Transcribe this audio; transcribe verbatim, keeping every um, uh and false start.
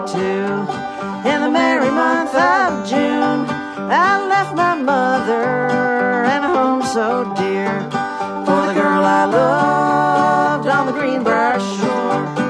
forty-two. In the merry month of June, I left my mother and a home so dear for the girl I loved on the Greenbrier shore.